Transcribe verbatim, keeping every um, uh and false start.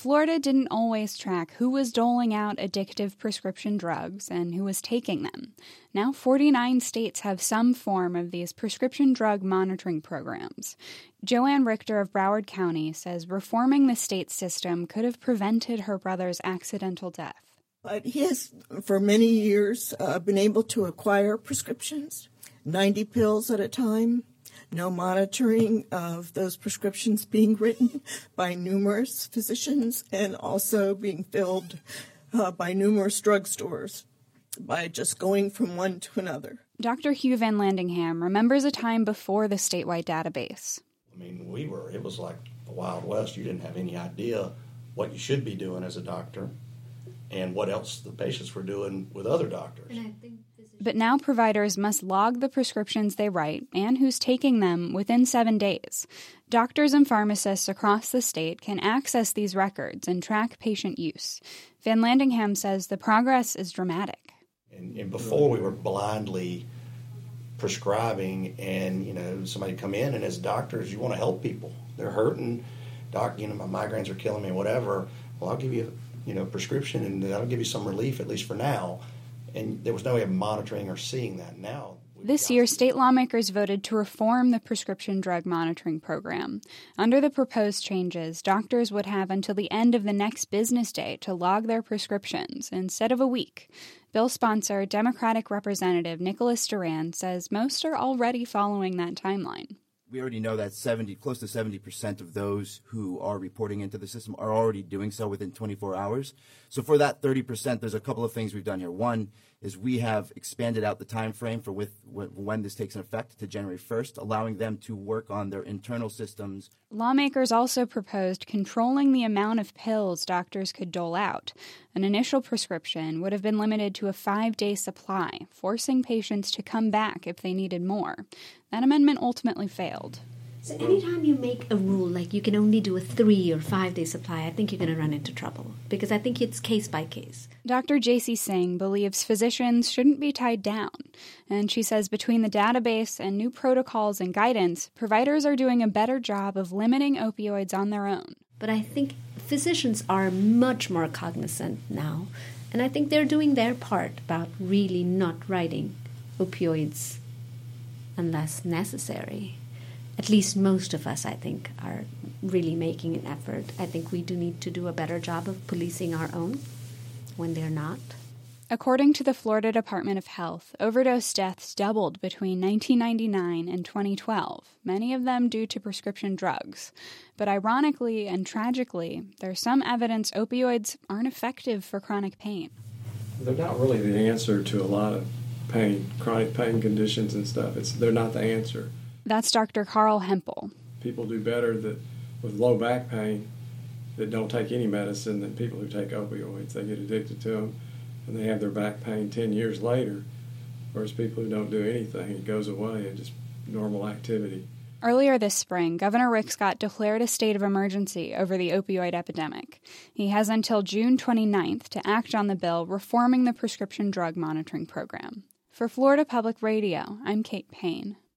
Florida didn't always track who was doling out addictive prescription drugs and who was taking them. Now forty-nine states have some form of these prescription drug monitoring programs. Joanne Richter of Broward County says reforming the state system could have prevented her brother's accidental death. But he has, for many years, uh, been able to acquire prescriptions, ninety pills at a time. No monitoring of those prescriptions being written by numerous physicians and also being filled uh, by numerous drugstores by just going from one to another. Doctor Hugh Van Landingham remembers a time before the statewide database. I mean, we were, it was like the Wild West. You didn't have any idea what you should be doing as a doctor and what else the patients were doing with other doctors. And I think But now providers must log the prescriptions they write and who's taking them within seven days. Doctors and pharmacists across the state can access these records and track patient use. Van Landingham says the progress is dramatic. And, and before we were blindly prescribing and, you know, somebody come in and as doctors, you want to help people. They're hurting. Doc, you know, my migraines are killing me, whatever. Well, I'll give you, you know, a prescription and that'll give you some relief, at least for now. And there was no way of monitoring or seeing that now. This year, state lawmakers voted to reform the prescription drug monitoring program. Under the proposed changes, doctors would have until the end of the next business day to log their prescriptions instead of a week. Bill sponsor, Democratic Representative Nicholas Duran says most are already following that timeline. We already know that seventy, close to seventy percent of those who are reporting into the system are already doing so within twenty-four hours. So for that thirty percent, there's a couple of things we've done here. One is we have expanded out the time frame for with, when this takes effect to January first, allowing them to work on their internal systems. Lawmakers also proposed controlling the amount of pills doctors could dole out. An initial prescription would have been limited to a five-day supply, forcing patients to come back if they needed more. That amendment ultimately failed. So anytime you make a rule like you can only do a three or five day supply, I think you're going to run into trouble because I think it's case by case. Doctor J C Singh believes physicians shouldn't be tied down. And she says between the database and new protocols and guidance, providers are doing a better job of limiting opioids on their own. But I think physicians are much more cognizant now. And I think they're doing their part about really not writing opioids unless necessary. At least most of us, I think, are really making an effort. I think we do need to do a better job of policing our own when they're not. According to the Florida Department of Health, overdose deaths doubled between nineteen ninety-nine and twenty twelve, many of them due to prescription drugs. But ironically and tragically, there's some evidence opioids aren't effective for chronic pain. They're not really the answer to a lot of pain, chronic pain conditions and stuff. It's they're not the answer. That's Doctor Carl Hempel. People do better that with low back pain that don't take any medicine than people who take opioids. They get addicted to them, and they have their back pain ten years later, whereas people who don't do anything, it goes away in just normal activity. Earlier this spring, Governor Rick Scott declared a state of emergency over the opioid epidemic. He has until June twenty-ninth to act on the bill reforming the prescription drug monitoring program. For Florida Public Radio, I'm Kate Payne.